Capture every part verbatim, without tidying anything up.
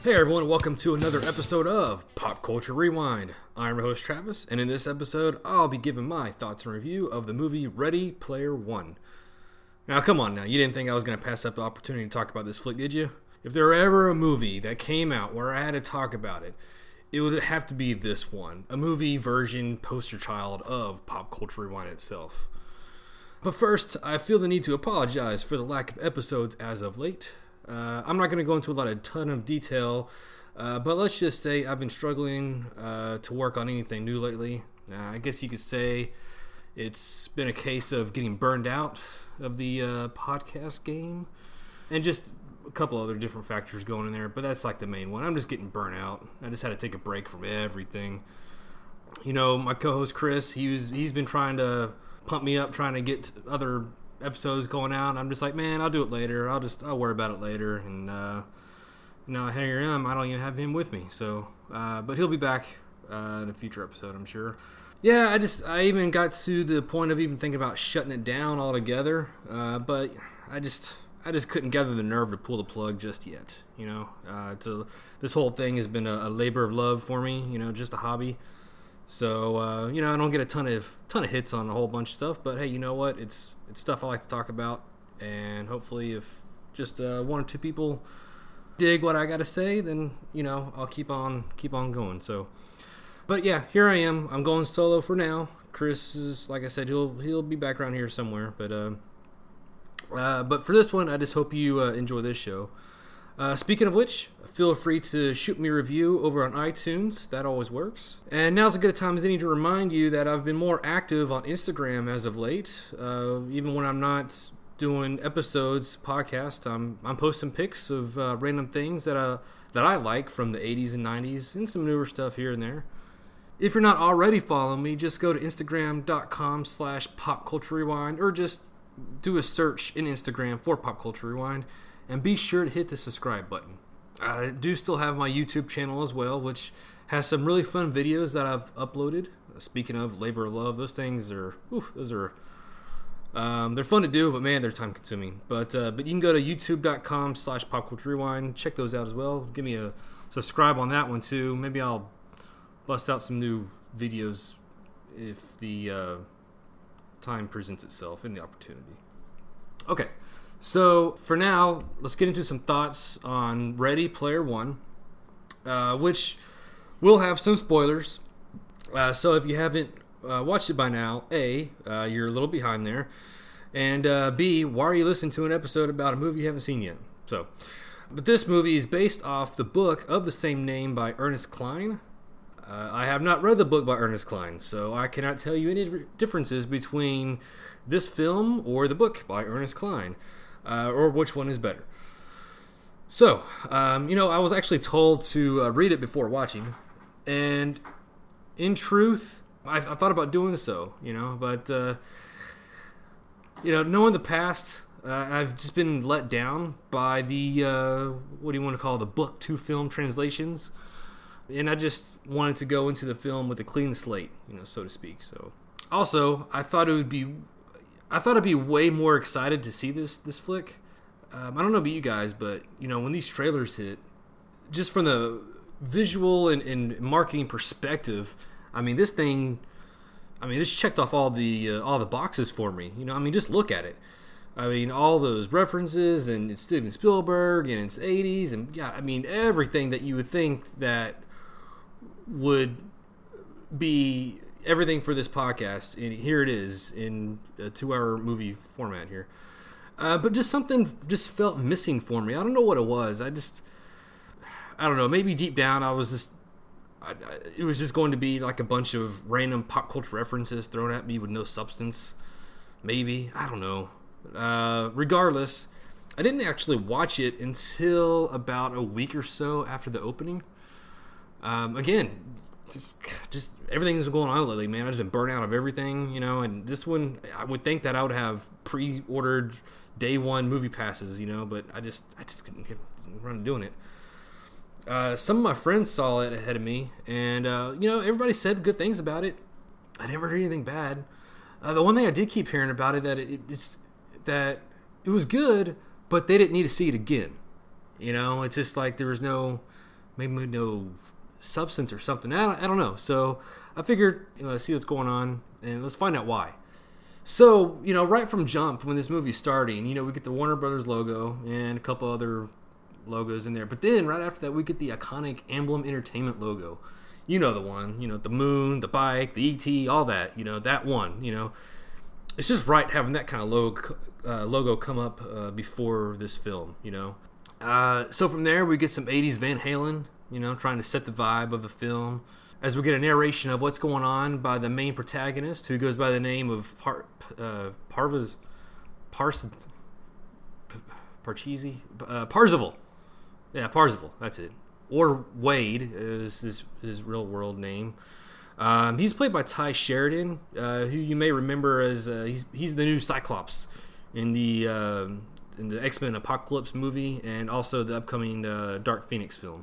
Hey everyone, welcome to another episode of Pop Culture Rewind. I'm your host Travis, and in this episode, I'll be giving my thoughts and review of the movie Ready Player One. Now, come on now, you didn't think I was going to pass up the opportunity to talk about this flick, did you? If there were ever a movie that came out where I had to talk about it, it would have to be this one, a movie version poster child of Pop Culture Rewind itself. But first, I feel the need to apologize for the lack of episodes as of late. Uh, I'm not going to go into a lot of ton of detail, uh, but let's just say I've been struggling uh, to work on anything new lately. Uh, I guess you could say it's been a case of getting burned out of the uh, podcast game, and just a couple other different factors going in there, but that's like the main one. I'm just getting burnt out. I just had to take a break from everything. You know, my co-host Chris, he was, he's been trying to pump me up, trying to get other episodes going out. I'm just like, man, I'll do it later. I'll just, I'll worry about it later. And, uh, you know, here I am. I don't even have him with me. So, uh, but he'll be back, uh, in a future episode, I'm sure. Yeah, I just, I even got to the point of even thinking about shutting it down altogether. Uh, but I just, I just couldn't gather the nerve to pull the plug just yet. You know, uh, it's a, this whole thing has been a, a labor of love for me, you know, just a hobby. So, uh, you know, I don't get a ton of ton of hits on a whole bunch of stuff, but hey, you know what? It's it's stuff I like to talk about, and hopefully if just uh, one or two people dig what I got to say, then, you know, I'll keep on keep on going. So, but yeah, here I am. I'm going solo for now. Chris is, like I said, he'll he'll be back around here somewhere, but uh, uh, but for this one, I just hope you uh, enjoy this show. Uh, speaking of which, feel free to shoot me a review over on iTunes. That always works. And now's as good a time as any to remind you that I've been more active on Instagram as of late. Uh, even when I'm not doing episodes, podcast, I'm I'm posting pics of uh, random things that uh, that I like from the eighties and nineties and some newer stuff here and there. If you're not already following me, just go to Instagram.com slash Pop Culture Rewind, or just do a search in Instagram for Pop Culture Rewind. And be sure to hit the subscribe button. I do still have my YouTube channel as well, which has some really fun videos that I've uploaded. Speaking of labor of love, those things are, whew, those are, um, they're fun to do, but man, they're time consuming. But uh, but you can go to youtube.com slash popculture rewind. Check those out as well. Give me a subscribe on that one too. Maybe I'll bust out some new videos if the uh, time presents itself and the opportunity. Okay. So, for now, let's get into some thoughts on Ready Player One, uh, which will have some spoilers. Uh, so, if you haven't uh, watched it by now, A, uh, you're a little behind there, and uh, B, why are you listening to an episode about a movie you haven't seen yet? So, but this movie is based off the book of the same name by Ernest Cline. Uh, I have not read the book by Ernest Cline, so I cannot tell you any differences between this film or the book by Ernest Cline. Uh, or which one is better. So, um, you know, I was actually told to uh, read it before watching, and in truth, I, I thought about doing so, you know, but, uh, you know, knowing the past, uh, I've just been let down by the, uh, what do you want to call it, the book to film translations, and I just wanted to go into the film with a clean slate, you know, so to speak. So, also, I thought it would be I thought I'd be way more excited to see this this flick. Um, I don't know about you guys, but you know, when these trailers hit, just from the visual and, and marketing perspective, I mean, this thing, I mean, this checked off all the uh, all the boxes for me. You know, I mean, just look at it. I mean, all those references, and it's Steven Spielberg, and it's eighties, and yeah, I mean, everything that you would think that would be everything for this podcast, and here it is in a two-hour movie format here. Uh, but just something just felt missing for me. I don't know what it was. I just, I don't know. Maybe deep down, I was just, I, I, it was just going to be like a bunch of random pop culture references thrown at me with no substance. Maybe. I don't know. Uh, regardless, I didn't actually watch it until about a week or so after the opening. Um, again, Just, just everything's going on lately, man. I've just been burnt out of everything, you know. And this one, I would think that I would have pre-ordered day one movie passes, you know. But I just, I just couldn't get around to doing it. Uh, some of my friends saw it ahead of me, and uh, you know, everybody said good things about it. I never heard anything bad. Uh, the one thing I did keep hearing about it that it, it's that it was good, but they didn't need to see it again. You know, it's just like there was no maybe no substance or something. I don't, I don't know. So I figured, you know, let's see what's going on and let's find out why. So, you know, right from jump, when this movie's starting, you know, we get the Warner Brothers logo and a couple other logos in there. But then right after that, we get the iconic Emblem Entertainment logo. You know the one, you know, the moon, the bike, the E T, all that, you know, that one, you know. It's just right having that kind of logo, uh, logo come up uh, before this film, you know. Uh, so from there, we get some eighties Van Halen, you know, trying to set the vibe of the film. As we get a narration of what's going on by the main protagonist, who goes by the name of Par, uh, Parvaz, Pars, Parcheesi, uh, Parzival. Yeah, Parzival, that's it. Or Wade is his, his real world name. Um, he's played by Ty Sheridan, uh, who you may remember as uh, he's he's the new Cyclops in the uh, in the X-Men Apocalypse movie, and also the upcoming uh, Dark Phoenix film.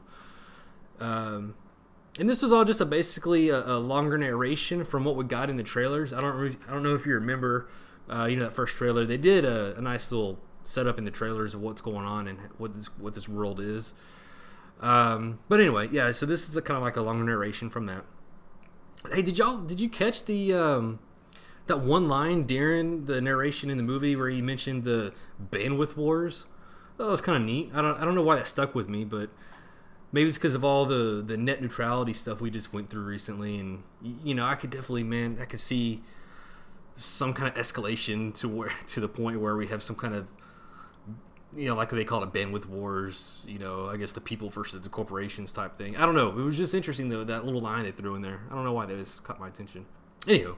Um, and this was all just a basically a, a longer narration from what we got in the trailers. I don't re- I don't know if you remember, uh, you know, that first trailer. They did a, a nice little setup in the trailers of what's going on and what this what this world is. Um, but anyway, yeah. So this is a, kind of like a longer narration from that. Hey, did y'all did you catch the um, that one line during the narration in the movie where he mentioned the bandwidth wars? That was kind of neat. I don't I don't know why that stuck with me, but maybe it's because of all the, the net neutrality stuff we just went through recently, and you know, I could definitely, man, I could see some kind of escalation to where to the point where we have some kind of, you know, like they call it bandwidth wars. You know, I guess the people versus the corporations type thing. I don't know. It was just interesting though, that little line they threw in there. I don't know why that just caught my attention. Anywho,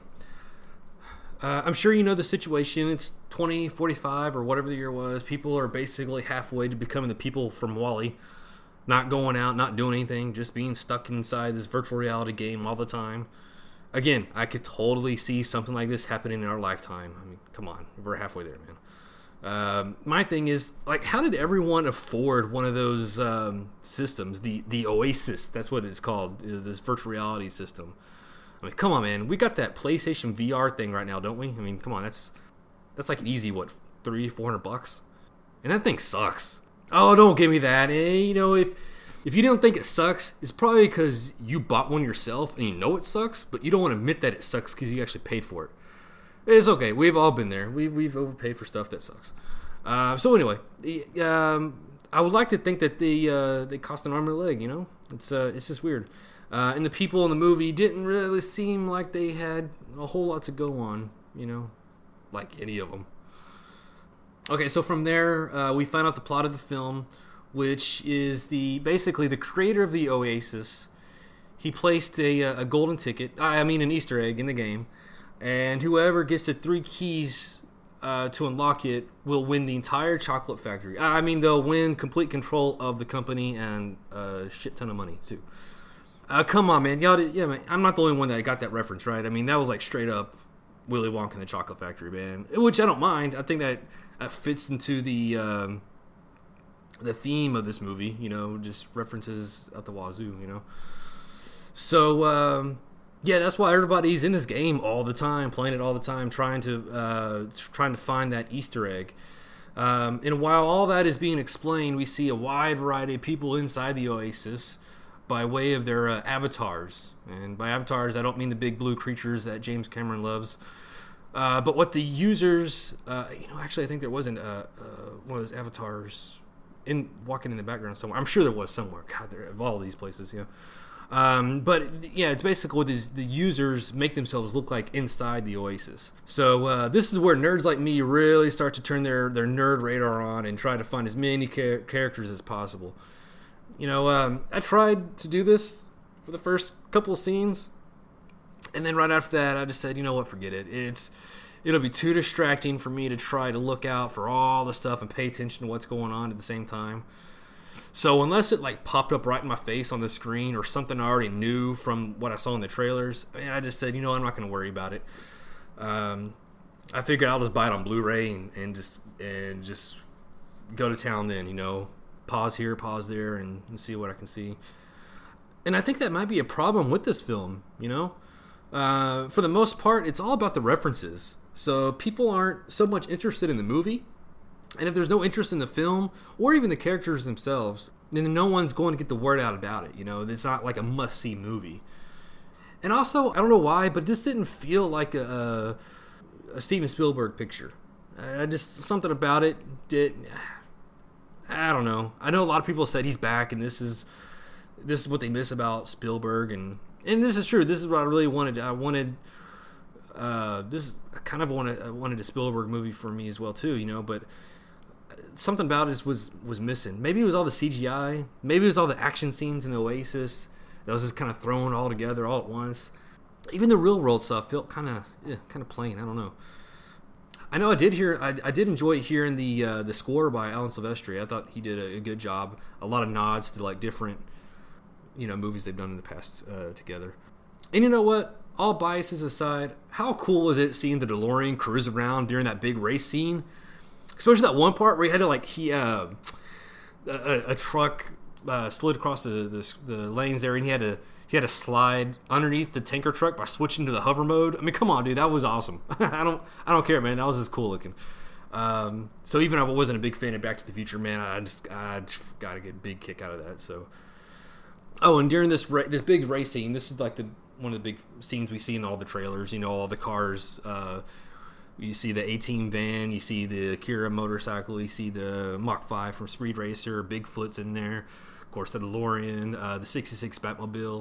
uh, I'm sure you know the situation. It's twenty forty-five or whatever the year was. People are basically halfway to becoming the people from WALL-E. Not going out, not doing anything, just being stuck inside this virtual reality game all the time. Again, I could totally see something like this happening in our lifetime. I mean, come on, we're halfway there, man. Um, my thing is, like, how did everyone afford one of those um, systems? The the Oasis, that's what it's called, this virtual reality system. I mean, come on, man. We got that PlayStation V R thing right now, don't we? I mean, come on, that's that's like an easy, what, three, four hundred bucks, and that thing sucks. Oh, don't give me that. Eh, you know, if if you don't think it sucks, it's probably because you bought one yourself and you know it sucks, but you don't want to admit that it sucks because you actually paid for it. It's okay. We've all been there. We've, we've overpaid for stuff that sucks. Uh, so anyway, um, I would like to think that they, uh, they cost an arm and a leg, you know? It's uh, it's just weird. Uh, and the people in the movie didn't really seem like they had a whole lot to go on, you know? Like any of them. Okay, so from there, uh, we find out the plot of the film, which is the basically the creator of the Oasis. He placed a, a golden ticket, I mean an Easter egg in the game, and whoever gets the three keys uh, to unlock it will win the entire chocolate factory. I mean, they'll win complete control of the company and a shit ton of money, too. Uh, come on, man. Y'all did, yeah, man. I'm not the only one that got that reference, right? I mean, that was like straight up Willy Wonka and the Chocolate Factory, man. Which I don't mind. I think that uh, fits into the um, the theme of this movie, you know, just references out the wazoo, you know. So, um, yeah, that's why everybody's in this game all the time, playing it all the time, trying to uh, trying to find that Easter egg. Um, and while all that is being explained, we see a wide variety of people inside the Oasis by way of their uh, avatars. And by avatars, I don't mean the big blue creatures that James Cameron loves, uh, but what the users, uh, you know, actually I think there wasn't uh, uh, one of those avatars in walking in the background somewhere. I'm sure there was somewhere. God, there of all these places, you know. Um, but yeah, it's basically what these, the users make themselves look like inside the Oasis. So uh, this is where nerds like me really start to turn their, their nerd radar on and try to find as many char- characters as possible. You know, um, I tried to do this for the first couple of scenes, and then right after that, I just said, you know what, forget it. It's it'll be too distracting for me to try to look out for all the stuff and pay attention to what's going on at the same time. So unless it like popped up right in my face on the screen or something I already knew from what I saw in the trailers, I mean, I just said, you know, I'm not going to worry about it. Um, I figured I'll just buy it on Blu-ray and, and just and just go to town then, you know, pause here, pause there, and, and see what I can see. And I think that might be a problem with this film, you know. Uh, for the most part, it's all about the references. So people aren't so much interested in the movie And if there's no interest in the film or even the characters themselves, then no one's going to get the word out about it. You know, it's not like a must-see movie. And also, I don't know why, but this didn't feel like a, a Steven Spielberg picture. Uh, just something about it did. I don't know. I know a lot of people said he's back, and this is this is what they miss about Spielberg, and and this is true. This is what I really wanted. I wanted. Uh, this I kind of wanted I wanted a Spielberg movie for me as well too. You know, but something about it was was missing. Maybe it was all the C G I. Maybe it was all the action scenes in the Oasis that was just kind of thrown all together all at once. Even the real world stuff felt kind of eh, kind of plain. I don't know. I know I did hear I, I did enjoy hearing the uh, the score by Alan Silvestri. I thought he did a, a good job. A lot of nods to like different you know movies they've done in the past uh, together. And you know what? All biases aside, how cool was it seeing the DeLorean cruise around during that big race scene? Especially that one part where he had to like he uh, a, a truck uh, slid across the, the the lanes there, and he had to he had to slide underneath the tanker truck by switching to the hover mode. I mean, come on, dude, that was awesome. I don't I don't care, man. That was just cool looking. Um, so even if I wasn't a big fan of Back to the Future, man, I just I just got to get a big kick out of that. So, oh, and during this ra- this big race scene, this is like the one of the big scenes we see in all the trailers. You know, all the cars. Uh, you see the A-Team van, you see the Akira motorcycle, you see the Mach five from Speed Racer, Bigfoot's in there, of course the DeLorean, uh, the sixty-six Batmobile.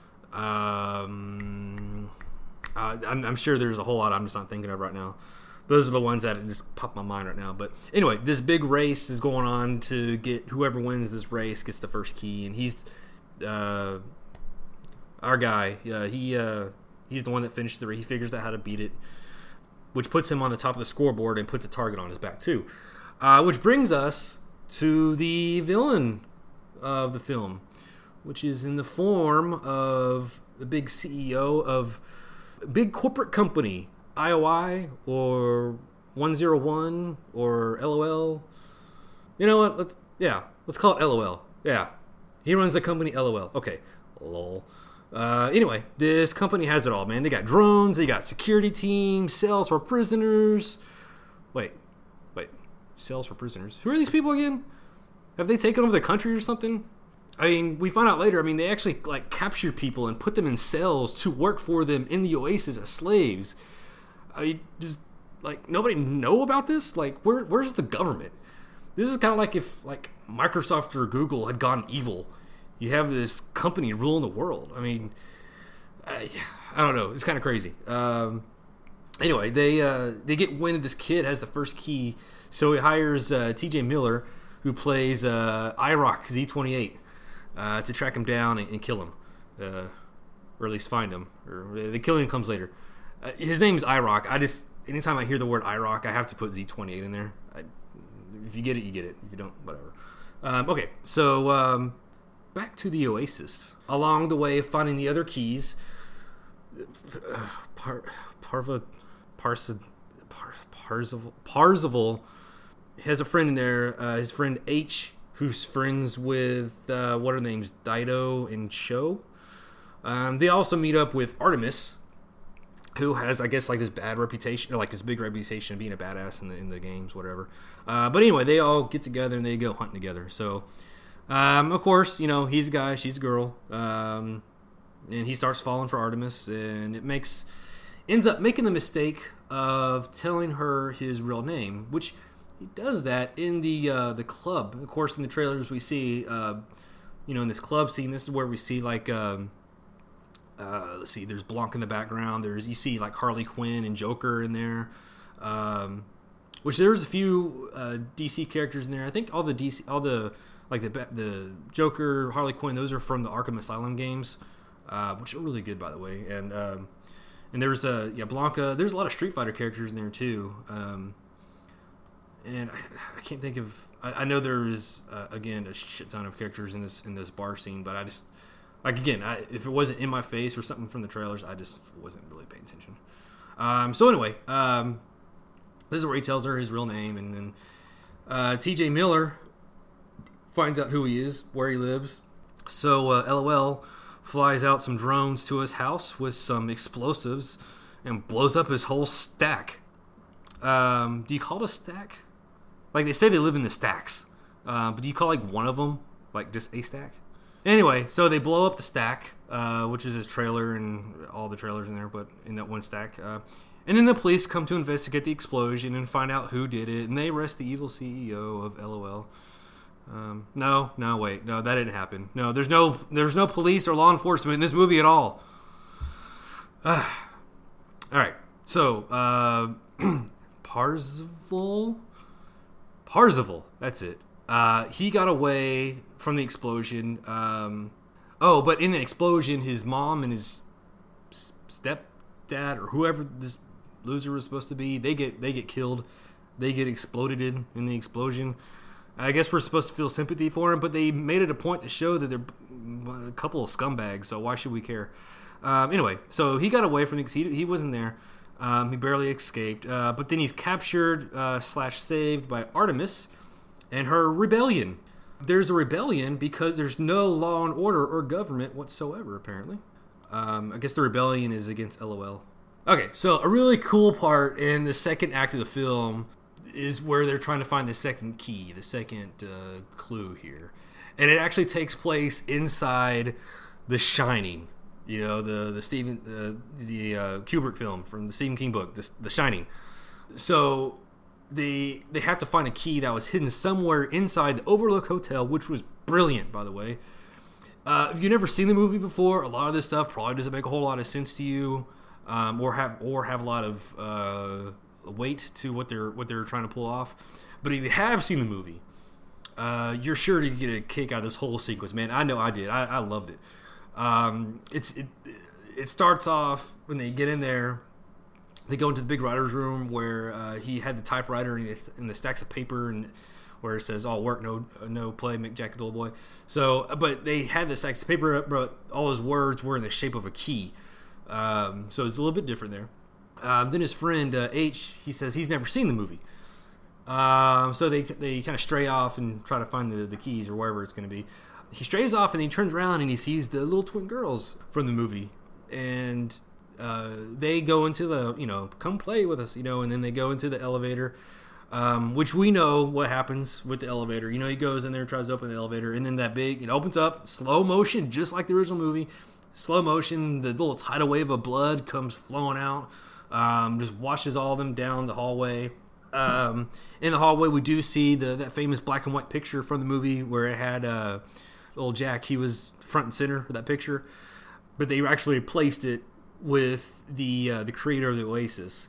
Um, uh, I'm, I'm sure there's a whole lot I'm just not thinking of right now. Those are the ones that just pop my mind right now. But anyway, this big race is going on to get whoever wins this race gets the first key, and he's uh, our guy. Uh, he uh, he's the one that finished the race. He figures out how to beat it, which puts him on the top of the scoreboard and puts a target on his back too. Uh, which brings us to the villain of the film, which is in the form of the big C E O of a big corporate company, I O I or one oh one or L O L. You know what? Let's, yeah, let's call it L O L. Yeah, he runs the company L O L. Okay, lol. Uh, anyway, this company has it all, man. They got drones, they got security teams, cells for prisoners. Wait, wait, cells for prisoners. Who are these people again? Have they taken over the country or something? I mean, we find out later. I mean, they actually like captured people and put them in cells to work for them in the Oasis as slaves. I mean, just like nobody know about this. Like, where where's the government? This is kind of like if like Microsoft or Google had gone evil. You have this company ruling the world. I mean, I, I don't know. It's kind of crazy. Um, anyway, they uh, they get wind of this kid has the first key, so he hires uh, T J Miller, who plays uh, I R O C Z twenty-eight, uh, to track him down and, and kill him, uh, or at least find him. Or the killing comes later. Uh, his name is I R O C. I just anytime I hear the word I R O C, I have to put Z twenty-eight in there. I, if you get it, you get it. If you don't, whatever. Um, okay, so. Um, Back to the Oasis. Along the way, finding the other keys, uh, Par, Parva, Parsa, Par, Parzival, Parzival has a friend in there. Uh, his friend H, who's friends with uh, what are their names, Dido and Cho. Um, they also meet up with Artemis, who has, I guess, like this bad reputation, or like this big reputation of being a badass in the in the games, whatever. Uh, but anyway, they all get together and they go hunting together. So. Um, of course, you know, he's a guy, she's a girl, um, and he starts falling for Artemis, and it makes, ends up making the mistake of telling her his real name, which he does that in the, uh, the club. Of course, in the trailers we see, uh, you know, in this club scene, this is where we see, like, um, uh, let's see, there's Blanc in the background, there's, you see, like, Harley Quinn and Joker in there, um, which there's a few, uh, D C characters in there. I think all the D C, all the, like the the Joker, Harley Quinn, those are from the Arkham Asylum games, uh, which are really good, by the way. And um, and there's a uh, yeah Blanca. There's a lot of Street Fighter characters in there too. Um, and I, I can't think of. I, I know there is uh, again a shit ton of characters in this in this bar scene, but I just like again, I, if it wasn't in my face or something from the trailers, I just wasn't really paying attention. Um, so anyway, um, this is where he tells her his real name, and then uh, T J Miller finds out who he is, where he lives. So uh, L O L flies out some drones to his house with some explosives and blows up his whole stack. Um, do you call it a stack? Like they say they live in the stacks. Uh, but do you call like one of them like just a stack? Anyway, so they blow up the stack, uh, which is his trailer and all the trailers in there, but in that one stack. Uh, and then the police come to investigate the explosion and find out who did it, and they arrest the evil C E O of LOL. Um, no, no, wait, no, that didn't happen. No, there's no, there's no police or law enforcement in this movie at all. Uh, all right, so uh, Parzival, Parzival, that's it. Uh, he got away from the explosion. Um, oh, but in the explosion, his mom and his stepdad or whoever this loser was supposed to be, they get they get killed. They get exploded in, in the explosion. I guess we're supposed to feel sympathy for him, but they made it a point to show that they're a couple of scumbags, so why should we care? Um, anyway, so he got away from the... He, he wasn't there. Um, he barely escaped. Uh, but then he's captured uh, slash saved by Artemis and her rebellion. There's a rebellion because there's no law and order or government whatsoever, apparently. Um, I guess the rebellion is against LOL. Okay, so a really cool part in the second act of the film is where they're trying to find the second key, the second uh, clue here. And it actually takes place inside The Shining. You know, the the Stephen uh, the uh, Kubrick film from the Stephen King book, The, the Shining. So they they have to find a key that was hidden somewhere inside the Overlook Hotel, which was brilliant, by the way. Uh, if you've never seen the movie before, a lot of this stuff probably doesn't make a whole lot of sense to you, um, or have or have a lot of uh, weight to what they're what they're trying to pull off. But if you have seen the movie, uh, you're sure to get a kick out of this whole sequence, man. I know I did. I, I loved it. Um, it's it, it starts off when they get in there. They go into the big writer's room where uh, he had the typewriter and, and the stacks of paper, and where it says "all work, no no play, make Jack a dull boy." So, but they had the stacks of paper, but all his words were in the shape of a key. Um, so it's a little bit different there. Um, then his friend uh, H, he says he's never seen the movie. Um, so they they kind of stray off and try to find the, the keys or wherever it's going to be. He strays off and he turns around and he sees the little twin girls from the movie, and uh, they go into the, you know, come play with us, you know, and then they go into the elevator, um, which we know what happens with the elevator. You know, he goes in there, tries to open the elevator, and then that big, it opens up, slow motion, just like the original movie, slow motion, the little tidal wave of blood comes flowing out, um, just washes all of them down the hallway. Um, in the hallway, we do see the that famous black and white picture from the movie where it had uh, old Jack. He was front and center for that picture, but they actually replaced it with the uh, the creator of the Oasis.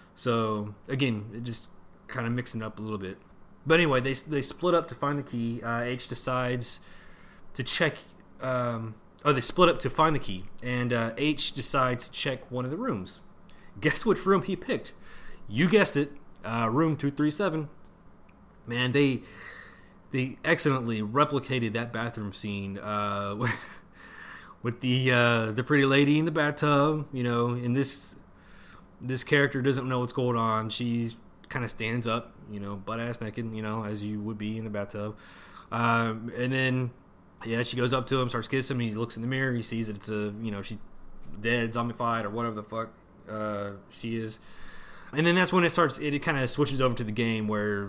So again, it just kind of mixing up a little bit. But anyway, they they split up to find the key. Uh, H decides to check. Um, oh, they split up to find the key, and uh, H decides to check one of the rooms. Guess which room he picked? You guessed it. Uh, room two three seven. Man, they they excellently replicated that bathroom scene uh, with, with the uh, the pretty lady in the bathtub. You know, and this this character doesn't know what's going on. She kind of stands up, you know, butt ass naked, you know, as you would be in the bathtub. Um, and then yeah, she goes up to him, starts kissing him. He looks in the mirror. He sees that it's a, you know, she's dead, zombified, or whatever the fuck uh, she is. And then that's when it starts, it, it kind of switches over to the game where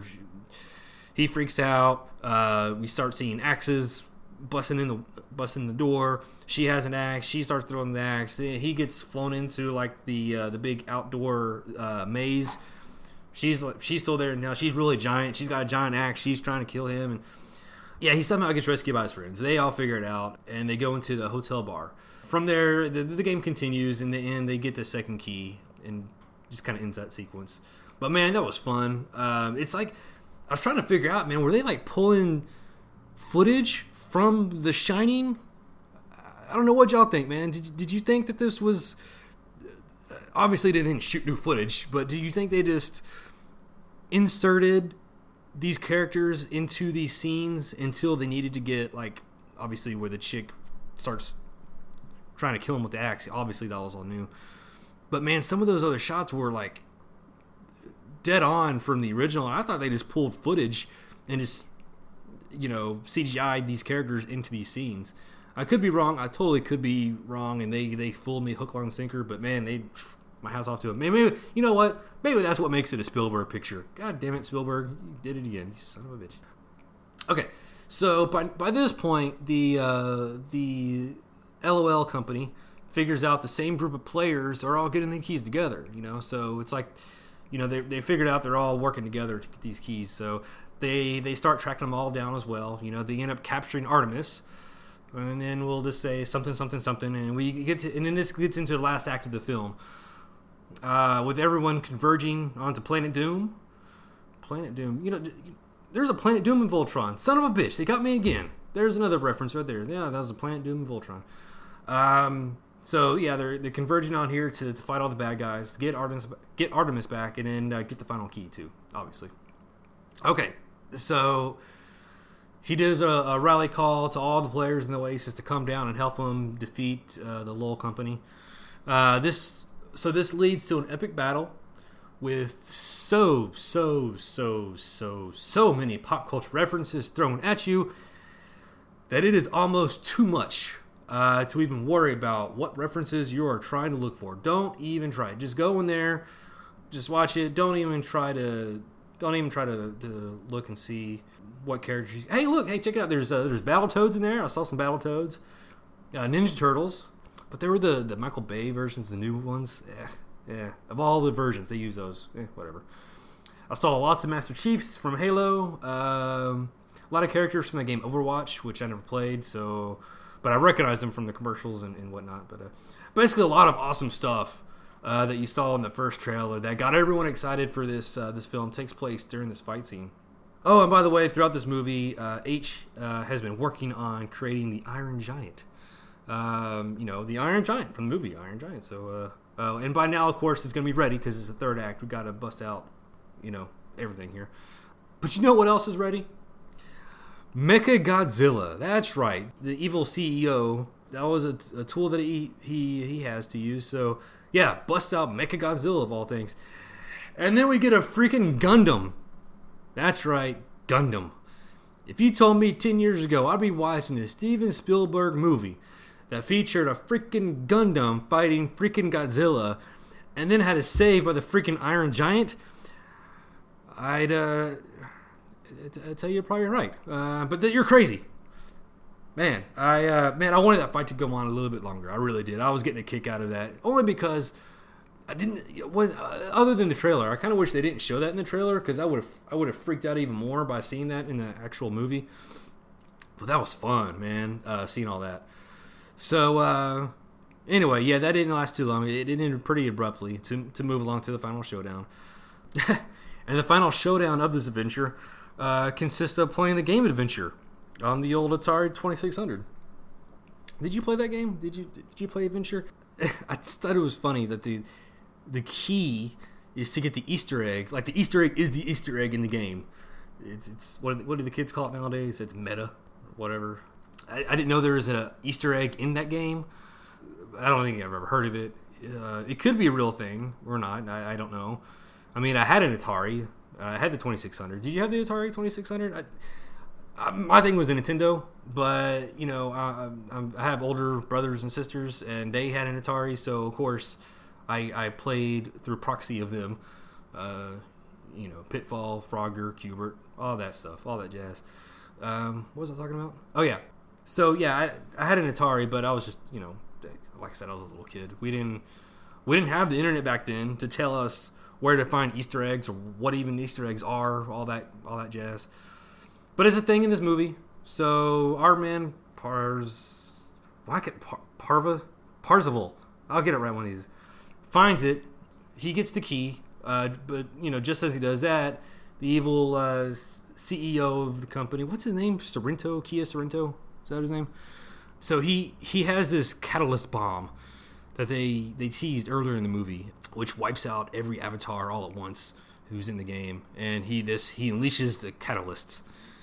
he freaks out. Uh, we start seeing axes busting in the busting the door. She has an axe. She starts throwing the axe. He gets flown into like the uh, the big outdoor uh, maze. She's she's still there now. She's really giant. She's got a giant axe. She's trying to kill him. And yeah, he somehow gets rescued by his friends. They all figure it out, and they go into the hotel bar. From there, the, the game continues. In the end, they get the second key, and just kind of ends that sequence. But man, that was fun. Um, it's like, I was trying to figure out, man, were they like pulling footage from The Shining? I don't know what y'all think, man. Did, did you think that this was, obviously they didn't shoot new footage, but do you think they just inserted these characters into these scenes until they needed to get, like, obviously where the chick starts trying to kill him with the axe? Obviously that was all new. But man, some of those other shots were like dead on from the original, and I thought they just pulled footage and just, you know, C G I'd these characters into these scenes. I could be wrong. I totally could be wrong, and they, they fooled me hook, line, and sinker. But man, they my hat's off to him. Maybe, maybe you know what? Maybe that's what makes it a Spielberg picture. God damn it, Spielberg, you did it again, you son of a bitch. Okay, so by by this point, the uh, the LOL company figures out the same group of players are all getting the keys together. You know, so it's like, you know, they they figured out they're all working together to get these keys. So they they start tracking them all down as well. You know, they end up capturing Artemis. And then we'll just say something, something, something, and we get to, and then this gets into the last act of the film, uh, with everyone converging onto Planet Doom. Planet Doom, you know, there's a Planet Doom in Voltron. Son of a bitch, they got me again. There's another reference right there. Yeah, that was a Planet Doom in Voltron. Um, so yeah, they're they're converging on here to, to fight all the bad guys, get Artemis, get Artemis back, and then uh, get the final key too, obviously. Okay, so. He does a, a rally call to all the players in the Oasis to come down and help him defeat uh, the LOL company. Uh, this so this leads to an epic battle with so so so so so many pop culture references thrown at you that it is almost too much uh, to even worry about what references you are trying to look for. Don't even try it. Just go in there, just watch it. Don't even try to don't even try to, to look and see what characters. Hey, look! Hey, check it out. There's uh, there's Battletoads in there. I saw some Battletoads, uh, Ninja Turtles, but they were the, the Michael Bay versions, the new ones. Yeah, yeah. Of all the versions, they use those. Eh, whatever. I saw lots of Master Chiefs from Halo. Um, a lot of characters from the game Overwatch, which I never played. So, but I recognize them from the commercials and, and whatnot. But uh, basically, a lot of awesome stuff uh, that you saw in the first trailer that got everyone excited for this. Uh, this film takes place during this fight scene. Oh, and by the way, throughout this movie, uh, H uh, has been working on creating the Iron Giant. Um, you know, the Iron Giant from the movie Iron Giant. So, uh, uh, and by now, of course, it's going to be ready because it's the third act. We got to bust out, you know, everything here. But you know what else is ready? Mechagodzilla. That's right. The evil C E O. That was a, a tool that he, he he has to use. So, yeah, bust out Mechagodzilla of all things. And then we get a freaking Gundam. That's right, Gundam. If you told me ten years ago I'd be watching a Steven Spielberg movie that featured a freaking Gundam fighting freaking Godzilla and then had to save by the freaking Iron Giant, I'd, uh, I'd tell you you're probably right. Uh, but that you're crazy. Man, I, uh, man, I wanted that fight to go on a little bit longer. I really did. I was getting a kick out of that. Only because I didn't was uh, other than the trailer. I kind of wish they didn't show that in the trailer because I would have I would have freaked out even more by seeing that in the actual movie. But that was fun, man. Uh, seeing all that. So uh, anyway, yeah, that didn't last too long. It, it ended pretty abruptly to to move along to the final showdown. And the final showdown of this adventure uh, consists of playing the game Adventure on the old Atari twenty-six hundred. Did you play that game? Did you did you play Adventure? I just thought it was funny that the the key is to get the Easter egg. Like the Easter egg is the Easter egg in the game. It's, it's what what do the kids call it nowadays? It's meta, or whatever. I, I didn't know there was an Easter egg in that game. I don't think I've ever heard of it. Uh, it could be a real thing or not. I, I don't know. I mean, I had an Atari. Uh, I had the twenty-six hundred. Did you have the Atari twenty-six hundred? I, I, my thing was a Nintendo, but you know, I, I have older brothers and sisters, and they had an Atari, so of course, I, I played through proxy of them. Uh, you know, Pitfall, Frogger, Q*bert, all that stuff, all that jazz. Um, what was I talking about? Oh yeah. So yeah, I, I had an Atari, but I was just, you know, like I said, I was a little kid. We didn't we didn't have the internet back then to tell us where to find Easter eggs or what even Easter eggs are, all that all that jazz. But it's a thing in this movie. So our man Pars, why get Par, Parva Parzival? I'll get it right one of these. Finds it. He gets the key. Uh, but you know, just as he does that, the evil uh, C E O of the company, what's his name? Sorrento, Kia Sorrento. Is that his name? So he he has this catalyst bomb that they they teased earlier in the movie, which wipes out every avatar all at once who's in the game, and he this he unleashes the catalysts.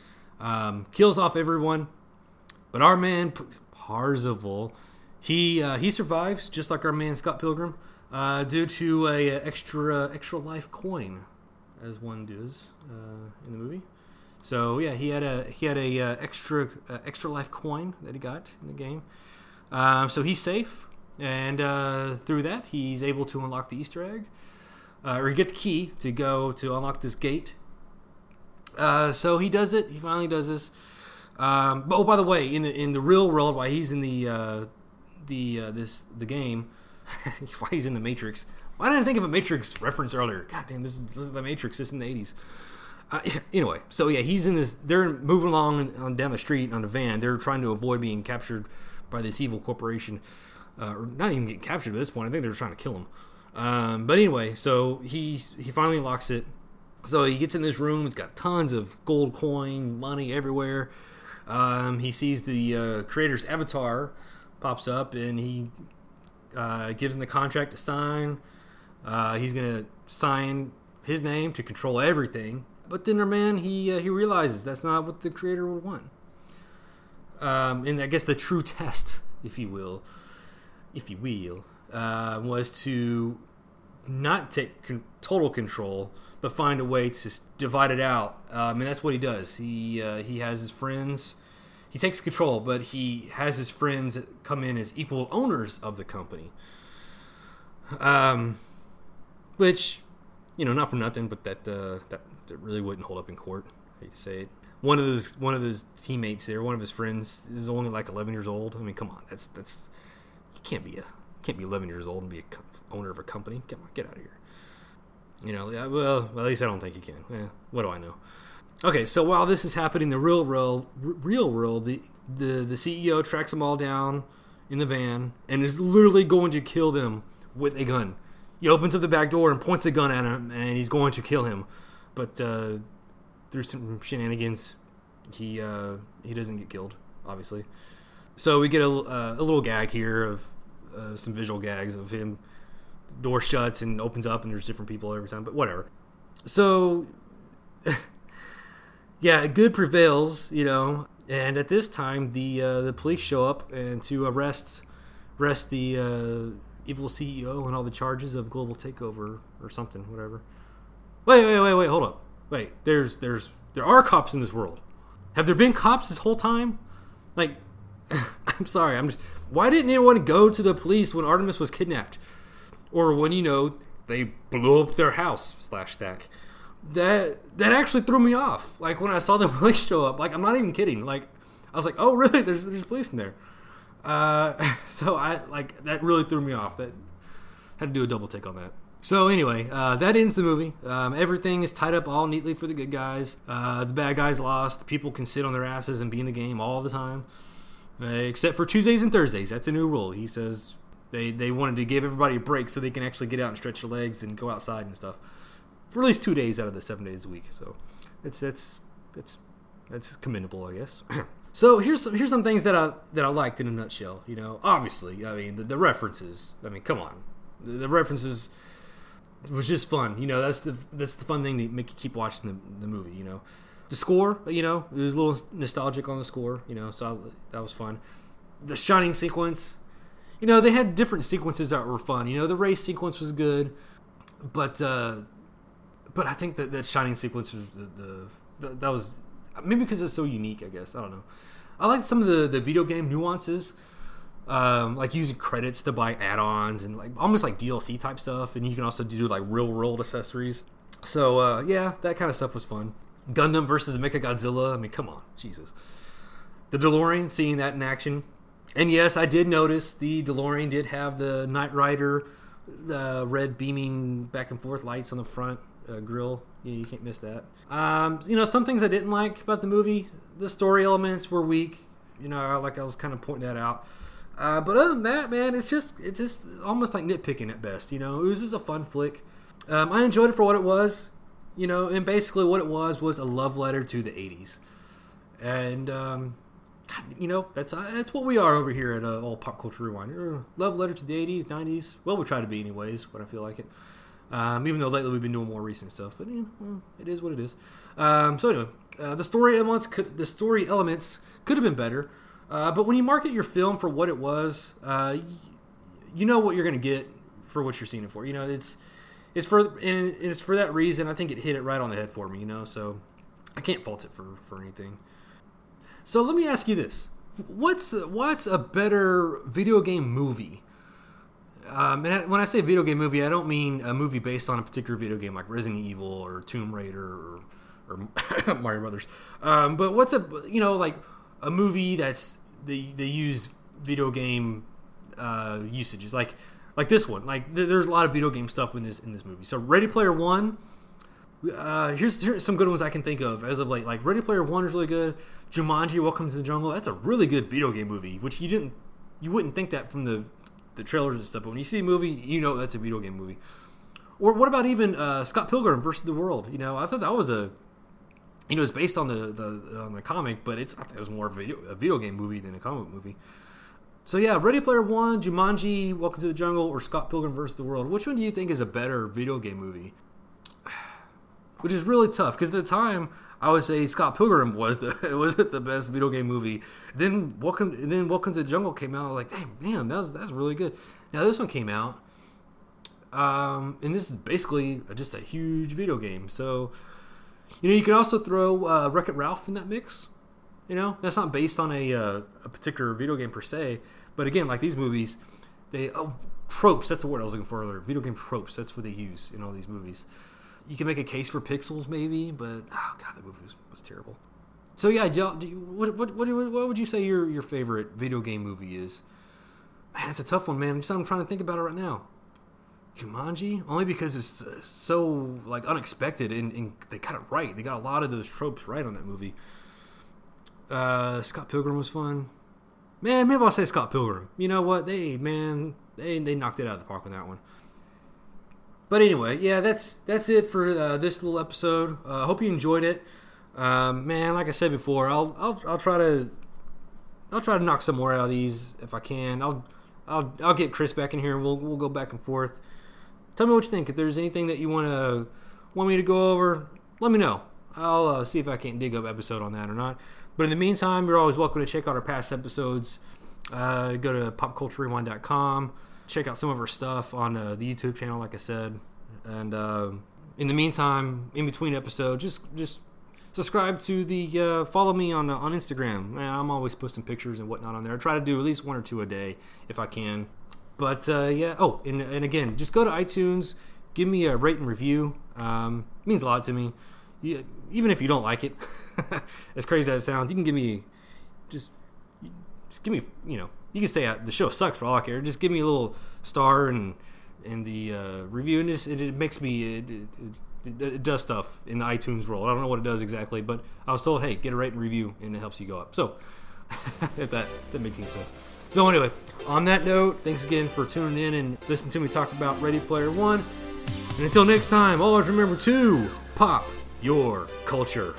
Um, kills off everyone, but our man Parzival, he uh, he survives just like our man Scott Pilgrim, uh, due to a, a extra extra life coin, as one does uh, in the movie. So yeah, he had a he had a uh, extra uh, extra life coin that he got in the game. Um, so he's safe. And uh, through that, he's able to unlock the Easter egg, uh, or get the key to go to unlock this gate. Uh, so he does it. He finally does this. Um, but, oh, by the way, in the in the real world, while he's in the uh, the uh, this the game, while he's in the Matrix, why didn't I think of a Matrix reference earlier? God damn, this is, this is the Matrix. This is in the eighties. Uh, anyway, so yeah, he's in this. They're moving along on, down the street on a van. They're trying to avoid being captured by this evil corporation, uh, or not even getting captured at this point. I think they're trying to kill him. Um, but anyway, so he he finally unlocks it. So he gets in this room. It's got tons of gold coin, money everywhere. Um, he sees the uh, creator's avatar pops up, and he uh, gives him the contract to sign. Uh, he's gonna sign his name to control everything. But then, man, he uh, he realizes that's not what the creator would want. Um, and I guess the true test, if you will, if you will, uh, was to not take con- total control, but find a way to divide it out. Um, and that's what he does. He uh, he has his friends. He takes control, but he has his friends come in as equal owners of the company. Um, which, you know, not for nothing, but that uh, that, that really wouldn't hold up in court. I hate to say it. One of those one of his teammates there, one of his friends, is only like eleven years old. I mean, come on, that's that's you can't be a can't be eleven years old and be a co- owner of a company. Come on, get out of here. You know, yeah, well, at least I don't think you can. Eh, what do I know? Okay, so while this is happening in the real world, real world, the, the the C E O tracks them all down in the van and is literally going to kill them with a gun. He opens up the back door and points a gun at him, and he's going to kill him. But uh, through some shenanigans, he uh, he doesn't get killed, obviously. So we get a, uh, a little gag here of uh, some visual gags of him. Door shuts and opens up, and there's different people every time, but whatever. So, yeah, good prevails, you know. And at this time, the uh, the police show up and to arrest arrest the uh, evil C E O on all the charges of global takeover or something, whatever. Wait, wait, wait, wait, hold up. Wait, there's there's there are cops in this world. Have there been cops this whole time? Like, I'm sorry, I'm just. Why didn't anyone go to the police when Artemis was kidnapped? Or when, you know, they blew up their house slash stack. That that actually threw me off. Like, when I saw the police show up, like, I'm not even kidding. Like, I was like, oh, really? There's there's police in there. Uh, so, I, like, that really threw me off. That had to do a double take on that. So, anyway, uh, that ends the movie. Um, everything is tied up all neatly for the good guys. Uh, the bad guys lost. People can sit on their asses and be in the game all the time. Uh, except for Tuesdays and Thursdays. That's a new rule. He says... They they wanted to give everybody a break so they can actually get out and stretch their legs and go outside and stuff for at least two days out of the seven days a week. So it's that's that's that's commendable, I guess. So here's some, here's some things that I that I liked in a nutshell. You know, obviously, I mean the, the references. I mean, come on, the, the references was just fun. You know, that's the that's the fun thing to make you keep watching the the movie. You know, the score. You know, it was a little nostalgic on the score. You know, so I, that was fun. The Shining sequence. You know, they had different sequences that were fun. You know, the race sequence was good, but uh, but I think that that Shining sequence was the, the, the that was maybe because it's so unique. I guess I don't know. I liked some of the, the video game nuances, um, like using credits to buy add-ons and like almost like D L C type stuff. And you can also do like real world accessories. So uh, yeah, that kind of stuff was fun. Gundam versus Mechagodzilla. I mean, come on, Jesus. The DeLorean, seeing that in action. And yes, I did notice the DeLorean did have the Knight Rider, the red beaming back and forth lights on the front uh, grill. Yeah, you can't miss that. Um, you know, some things I didn't like about the movie. The story elements were weak. You know, like I was kind of pointing that out. Uh, but other than that, man, it's just it's just almost like nitpicking at best. You know, it was just a fun flick. Um, I enjoyed it for what it was. You know, and basically what it was was a love letter to the eighties. And um, you know, that's uh, that's what we are over here at uh, All Pop Culture Rewind. Love letter to the eighties, nineties. Well, we try to be anyways, when I feel like it. Um, even though lately we've been doing more recent stuff, but you know, well, it is what it is. Um, so anyway, uh, the story elements could the story elements could have been better, uh, but when you market your film for what it was, uh, y- you know what you're going to get for what you're seeing it for. You know, it's it's for and it's for that reason. I think it hit it right on the head for me. You know, so I can't fault it for, for anything. So let me ask you this: what's what's a better video game movie Um, and when I say video game movie, I don't mean a movie based on a particular video game like Resident Evil or Tomb Raider or, or Mario Brothers. Um, but what's a you know like a movie that's they they use video game uh, usages like like this one. Like th- there's a lot of video game stuff in this in this movie. So Ready Player One. Uh, here's here's some good ones I can think of as of late. Like Ready Player One is really good. Jumanji: Welcome to the Jungle. That's a really good video game movie, which you didn't you wouldn't think that from the the trailers and stuff. But when you see a movie, you know that's a video game movie. Or what about even uh, Scott Pilgrim versus the World? You know, I thought that was a you know it's based on the, the on the comic, but it's I think it was more of a video, a video game movie than a comic movie. So yeah, Ready Player One, Jumanji: Welcome to the Jungle, or Scott Pilgrim versus the World. Which one do you think is a better video game movie? Which is really tough because at the time I would say Scott Pilgrim was the was the best video game movie. Then Welcome then Welcome to the Jungle came out. I was like, damn, man, that was that's really good. Now this one came out, um, and this is basically just a huge video game. So you know you can also throw uh, Wreck-It Ralph in that mix. You know that's not based on a uh, a particular video game per se, but again, like these movies, they oh, tropes. That's the word I was looking for earlier. Video game tropes. That's what they use in all these movies. You can make a case for Pixels, maybe, but oh god, that movie was, was terrible. So yeah, do you, what, what what what would you say your, your favorite video game movie is? Man, it's a tough one, man. I'm trying to think about it right now. Jumanji, only because it's uh, so like unexpected, and, and they got it right. They got a lot of those tropes right on that movie. Uh, Scott Pilgrim was fun. Man, maybe I'll say Scott Pilgrim. You know what? They man, they they knocked it out of the park with that one. But anyway, yeah, that's that's it for uh, this little episode. I uh, hope you enjoyed it, um, man. Like I said before, I'll I'll I'll try to I'll try to knock some more out of these if I can. I'll I'll I'll get Chris back in here and we'll we'll go back and forth. Tell me what you think. If there's anything that you want to want me to go over, let me know. I'll uh, see if I can't dig up an episode on that or not. But in the meantime, you're always welcome to check out our past episodes. Uh, go to pop culture rewind dot com. Check out some of our stuff on uh, the YouTube channel, like I said. And uh, in the meantime, in between episodes, just just subscribe to the uh, follow me on uh, on Instagram. I'm always posting pictures and whatnot on there. I try to do at least one or two a day if I can. But uh, yeah, oh, and, and again, just go to iTunes, give me a rate and review. Um, it means a lot to me. You, even if you don't like it, as crazy as it sounds, you can give me just just give me you know. You can say the show sucks for all I care. Just give me a little star and and the uh, review, and it, it makes me it, it, it does stuff in the iTunes world. I don't know what it does exactly, but I was told, hey, get a rate and review, and it helps you go up. So if that that makes any sense. So anyway, on that note, thanks again for tuning in and listening to me talk about Ready Player One. And until next time, always remember to pop your culture.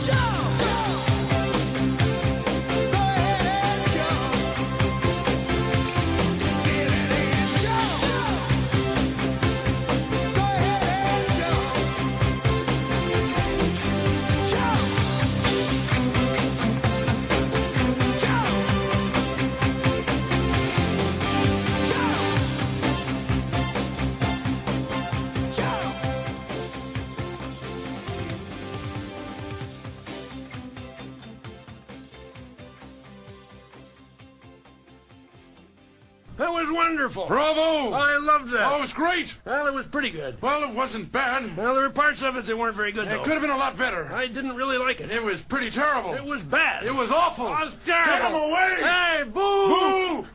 That was wonderful. Bravo! I loved that. Oh, it was great. Well, it was pretty good. Well, it wasn't bad. Well, there were parts of it that weren't very good, It though. could have been a lot better. I didn't really like it. It was pretty terrible. It was bad. It was awful. It was terrible. Get him away! Hey, boo! Boo!